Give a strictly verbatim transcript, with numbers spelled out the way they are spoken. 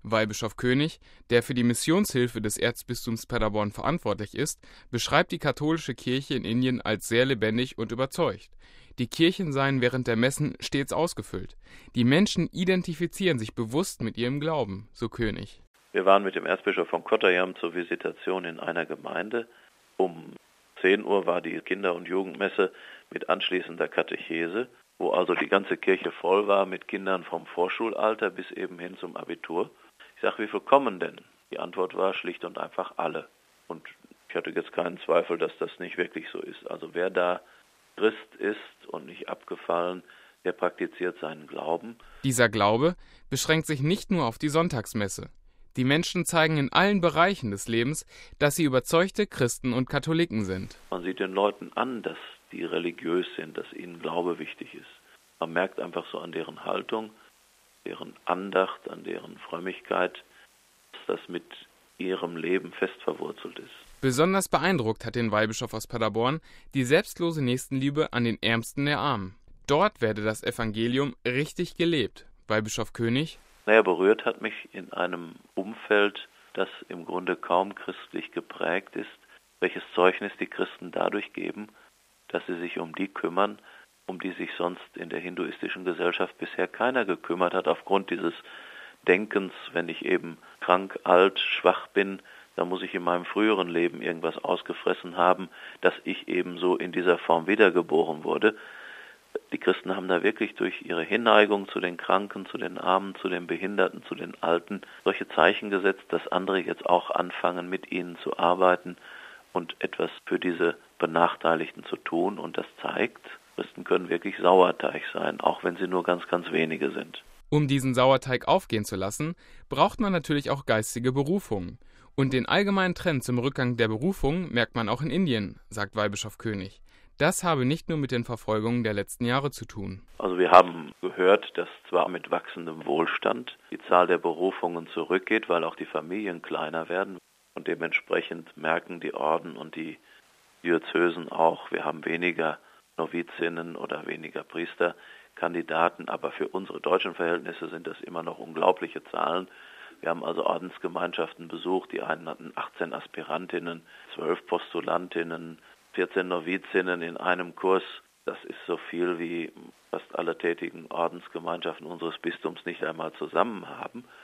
Weihbischof König, der für die Missionshilfe des Erzbistums Paderborn verantwortlich ist, beschreibt die katholische Kirche in Indien als sehr lebendig und überzeugt. Die Kirchen seien während der Messen stets ausgefüllt. Die Menschen identifizieren sich bewusst mit ihrem Glauben, so König. Wir waren mit dem Erzbischof von Kottayam zur Visitation in einer Gemeinde. Um zehn Uhr war die Kinder- und Jugendmesse mit anschließender Katechese, wo also die ganze Kirche voll war mit Kindern vom Vorschulalter bis eben hin zum Abitur. Ich sage, wie viele kommen denn? Die Antwort war schlicht und einfach alle. Und ich hatte jetzt keinen Zweifel, dass das nicht wirklich so ist. Also wer da Christ ist und nicht abgefallen, der praktiziert seinen Glauben. Dieser Glaube beschränkt sich nicht nur auf die Sonntagsmesse. Die Menschen zeigen in allen Bereichen des Lebens, dass sie überzeugte Christen und Katholiken sind. Man sieht den Leuten an, dass die religiös sind, dass ihnen Glaube wichtig ist. Man merkt einfach so an deren Haltung, deren Andacht, an deren Frömmigkeit, dass das mit ihrem Leben fest verwurzelt ist. Besonders beeindruckt hat den Weihbischof aus Paderborn die selbstlose Nächstenliebe an den Ärmsten der Armen. Dort werde das Evangelium richtig gelebt. Weihbischof König: Naja, berührt hat mich in einem Umfeld, das im Grunde kaum christlich geprägt ist, welches Zeugnis die Christen dadurch geben, dass sie sich um die kümmern, um die sich sonst in der hinduistischen Gesellschaft bisher keiner gekümmert hat, aufgrund dieses Denkens, wenn ich eben krank, alt, schwach bin, dann muss ich in meinem früheren Leben irgendwas ausgefressen haben, dass ich eben so in dieser Form wiedergeboren wurde. Die Christen haben da wirklich durch ihre Hinneigung zu den Kranken, zu den Armen, zu den Behinderten, zu den Alten solche Zeichen gesetzt, dass andere jetzt auch anfangen, mit ihnen zu arbeiten und etwas für diese Benachteiligten zu tun. Und das zeigt, Christen können wirklich Sauerteig sein, auch wenn sie nur ganz, ganz wenige sind. Um diesen Sauerteig aufgehen zu lassen, braucht man natürlich auch geistige Berufung. Und den allgemeinen Trend zum Rückgang der Berufung merkt man auch in Indien, sagt Weihbischof König. Das habe nicht nur mit den Verfolgungen der letzten Jahre zu tun. Also wir haben gehört, dass zwar mit wachsendem Wohlstand die Zahl der Berufungen zurückgeht, weil auch die Familien kleiner werden. Und dementsprechend merken die Orden und die Diözesen auch, wir haben weniger Novizinnen oder weniger Priesterkandidaten, aber für unsere deutschen Verhältnisse sind das immer noch unglaubliche Zahlen. Wir haben also Ordensgemeinschaften besucht, die einen hatten achtzehn Aspirantinnen, zwölf Postulantinnen, vierzehn Novizinnen in einem Kurs. Das ist so viel, wie fast alle tätigen Ordensgemeinschaften unseres Bistums nicht einmal zusammen haben.